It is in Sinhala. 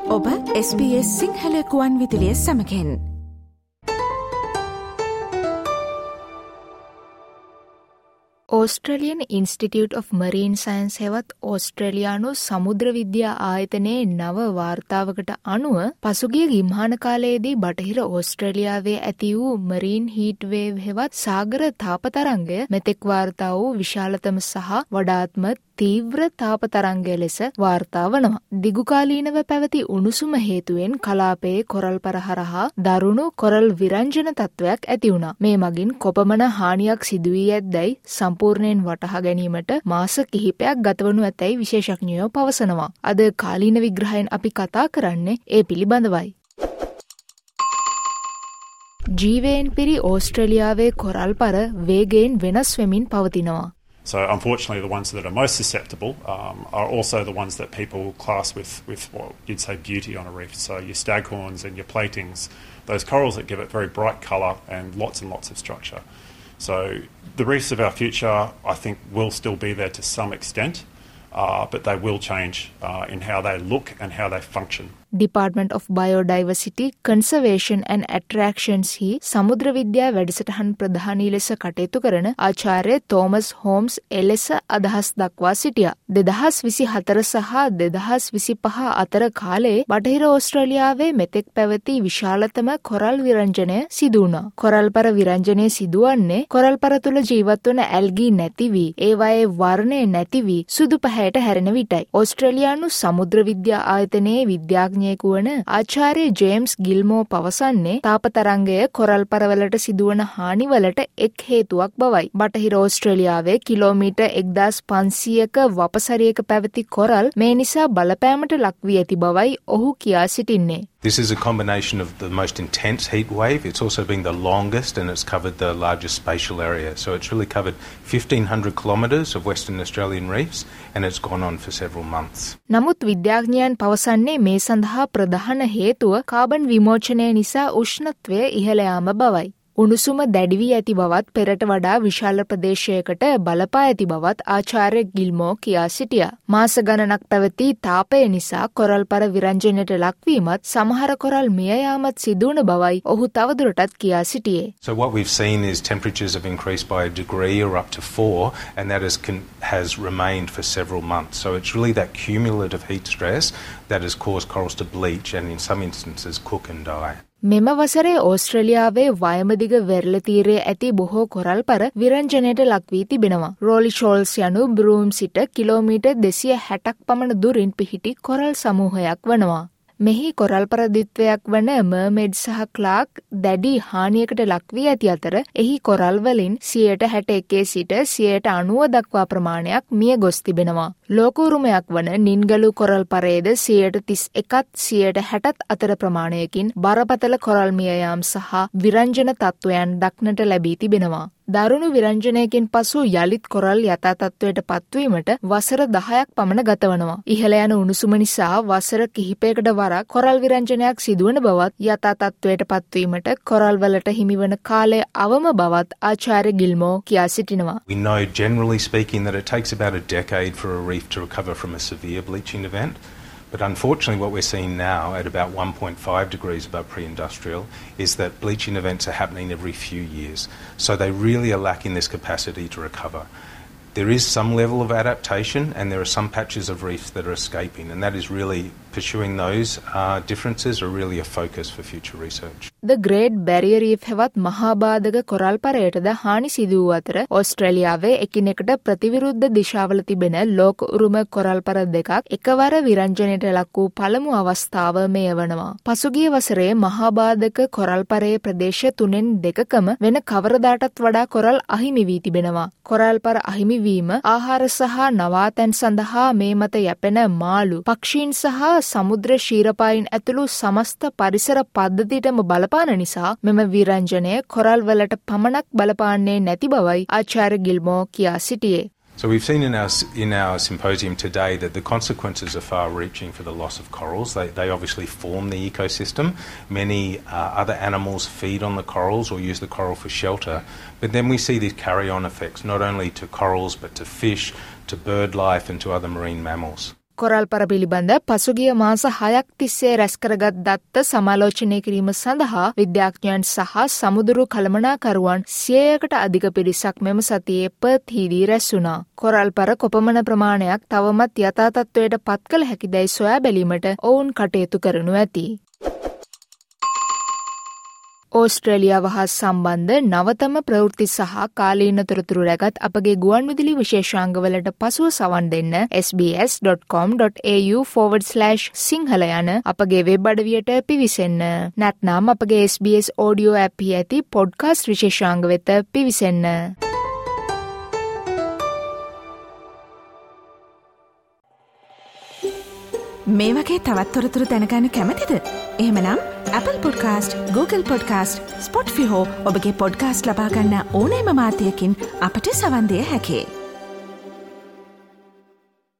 ඔබ SBS සිංහල කුවන් විදුලිය සමගින් Australian Institute of Marine Science හෙවත් ඕස්ට්‍රේලියානු සමුද්‍ර විද්‍යා ආයතනයේ නව වාර්තාවකට අනුව පසුගිය ගිම්හාන කාලයේදී බටහිර ඕස්ට්‍රේලියාවේ ඇති වූ මරීන් හීට් වේව් හෙවත් සාගර තාප තරංගය මෙතෙක් වාර්තා වූ විශාලතම සහ වඩාත්ම තීව්‍ර තාප තරංගය ලෙස වාර්තා වනවා. දිගුකාලීනව පැවති උණුසුම හේතුවෙන් කලාපයේ කොරල් පර හරහා දරුණු කොරල් විරංජන තත්වයක් ඇති වුණා. මේ මගින් කොපමණ හානියක් සිදු වී ඇද්දැයි සම්පූර්ණයෙන් වටහා ගැනීමට මාස කිහිපයක් ගතවනු ඇතැයි විශේෂඥයෝ පවසනවා. අද කාලීන විග්‍රහයෙන් අපි කතා කරන්නේ ඒ පිළිබඳවයි. ජීවයෙන් පිරි ඕස්ට්‍රේලියාවේ කොරල් පර වේගයෙන් වෙනස් වෙමින් පවතිනවා. So unfortunately, the ones that are most susceptible are also the ones that people class with what you'd say beauty on a reef. So your staghorns and your platings, those corals that give it very bright colour and lots of structure. So the reefs of our future, I think, will still be there to some extent, but they will change in how they look and how they function. Department of Biodiversity, Conservation and Attractions හි සමුද්‍ර විද්‍යා වැඩසටහන් ප්‍රධානී ලෙස කටයුතු කරන ආචාර්ය තෝමස් හෝම්ස් එලෙස අදහස් දක්වා සිටියා. 2024 සහ 2025 අතර කාලයේ බටහිර ඕස්ට්‍රේලියාවේ මෙතෙක් පැවති විශාලතම කොරල් විරංජනය සිදු වුණා. කොරල් පර විරංජනය සිදුවන්නේ කොරල් පර තුල ජීවත් වන ඇල්ගී නැති වී ඒවායේ වර්ණය නැති වී සුදු පැහැයට හැරෙන විටයි. ඕස්ට්‍රේලියානු සමුද්‍ර විද්‍යා ආයතනයේ විද්‍යාඥ වන ආචාර්ය ජේම්ස් ගිල්මෝ පවසන්නේ තාප තරංගය කොරල් පරවලට සිදුවන හානිවලට එක් හේතුවක් බවයි. බටහිර ඕස්ට්‍රේලියාවේ කිලෝමීටර් 1500ක වපසරියක පැවති කොරල් මේ නිසා බලපෑමට ලක් වී ඇති බවයි ඔහු කියා සිටින්නේ. This is a combination of the most intense heat wave. It's also been the longest and it's covered the largest spatial area. So it's really covered 1,500 kilometres of Western Australian reefs and it's gone on for several months. නමුත් විද්‍යාඥයන් පවසන්නේ මේ සඳහා ප්‍රධාන හේතුව කාබන් විමෝචනය නිසා උෂ්ණත්වය ඉහළ යාම බවයි. උණුසුම දැඩි වී ඇති බවත් පෙරට වඩා විශාල ප්‍රදේශයකට බලපා ඇති බවත් ආචාර්ය ගිල්මෝ කියා සිටියා. මාස ගණනක් පැවති තාපය නිසා කොරල් පර විරංජනයට ලක්වීමත් සමහර කොරල් මිය යාමත් සිදු වන බවයි ඔහු තවදුරටත් කියා සිටියේ. So what we've seen is temperatures have increased by a degree or up to 4 and that has remained for several months. So it's really that cumulative heat stress that has caused corals to bleach and in some instances cook and die. මෙම වසරේ ඕස්ට්‍රේලියාවේ වයමදිග වෙරළ තීරයේ ඇති බොහෝ කොරල් පර විරංජනයට ලක් වී තිබෙනවා. රෝලි ෂෝල්ස් යනු බ්‍රූම් සිට කිලෝමීටර් 260ක් පමණ දුරින් පිහිටි කොරල් සමූහයක් වනවා. මෙහි කොරල් පර ද්විත්වයක් වන මර්මෙඩ් සහ ක්ලාක් දැඩි හානියකට ලක් වී ඇති අතර එහි කොරල් වලින් 61% සිට 90% දක්වා ප්‍රමාණයක් මිය ගොස් තිබෙනවා. ලෝක උරුමයක් වන නින්ගලු කොරල් පරයේද 31%ත් 60%ත් අතර ප්‍රමාණයකින් බරපතල කොරල් මිය යාම් සහ විරංජන තත්ත්වයන් දක්නට ලැබී තිබෙනවා. දරුණු විරංජනයකින් පසු යලිත් කොරල් යථා තත්ත්වයට පත්වීමට වසර 10ක් පමණ ගත වනවා. ඉහළ යන උණුසුම නිසා වසර කිහිපයකට වරක් කොරල් විරංජනයක් සිදුවන බවත් යථා තත්ත්වයට පත්වීමට කොරල් වලට හිමිවන කාලය අවම බවත් ආචාර්ය ගිල්මෝ කියා සිටිනවා. We know generally speaking that it takes about a decade for a reef to recover from a severe bleaching event. But unfortunately what we're seeing now at about 1.5 degrees above pre-industrial is that bleaching events are happening every few years. So they really are lacking this capacity to recover. There is some level of adaptation and there are some patches of reefs that are escaping and that is really pursuing those differences are really a focus for future research. The Great Barrier Reef හෙවත් මහාබාධක කොරල් පරයටද හානි සිදු වූ අතර ඕස්ට්‍රේලියාවේ එකිනෙකට ප්‍රතිවිරුද්ධ දිශාවල තිබෙන ලෝක උරුම කොරල් පර දෙකක් එකවර විරංජනයට ලක් වූ පළමු අවස්ථාව මෙය වනවා. පසුගිය වසරේ මහාබාධක කොරල් පරයේ ප්‍රදේශ 3න් 2කම වෙන කවරදාටත් වඩා කොරල් අහිමි වී තිබෙනවා. කොරල් පර අහිමි වීම ආහාර සහ නවාතැන් සඳහා මේ මත යැපෙන මාළු, පක්ෂීන් සහ සමුද්‍ර ශීරපායින් ඇතුළු සමස්ත පරිසර පද්ධතියටම බලපාන නිසා මෙම විරංජනය කොරල් වලට පමණක් බලපාන්නේ නැති බවයි ආචාර්ය ගිල්මෝ කියා සිටියේ. So we've seen in our symposium today that the consequences are far-reaching for the loss of corals. They obviously form the ecosystem. Many other animals feed on the corals or use the coral for shelter. But then we see these carry-on effects, not only to corals but to fish, to bird life and to other marine mammals. කොරල් පර පිළිබඳ පසුගිය මාස 6ක් තිස්සේ රැස් කරගත් දත්ත සමාලෝචනය කිරීම සඳහා විද්‍යාඥයන් සහ සමුදුරු කළමනාකරුවන් 100කට අධික පිරිසක් මෙම සතියේ පර්ත් හිදී රැස් වුණා. කොරල් පර කොපමණ ප්‍රමාණයක් තවමත් යථා තත්ත්වයට පත් කළ හැකිදැයි සොයා බැලීමට ඔවුන් කටයුතු කරනු ඇති. ඕස්ට්‍රේලියාව හා සම්බන්ධ නවතම ප්‍රවෘත්ති සහ කාලීන තොරතුරු රැගත් අපගේ ගුවන්විදුලි විශේෂාංගවලට පසුව සවන් දෙන්න sbs.com.au/සිංහල යන අපගේ වෙබ් අඩවියට පිවිසෙන්න. නැත්නම් අපගේ SBS audio app එකේ ඇති පොඩ්කාස්ට් විශේෂාංග වෙත පිවිසෙන්න. මේ වගේ තවත් තොරතුරු දැනගන්න කැමතිද? එහෙමනම් Apple Podcast, Google Podcast, Spotify හෝ ඔබගේ පොඩ්කාස්ට් ලබා ගන්න ඕනෑම මාධ්‍යයකින් අපට සවන් දෙන්න හැකියි.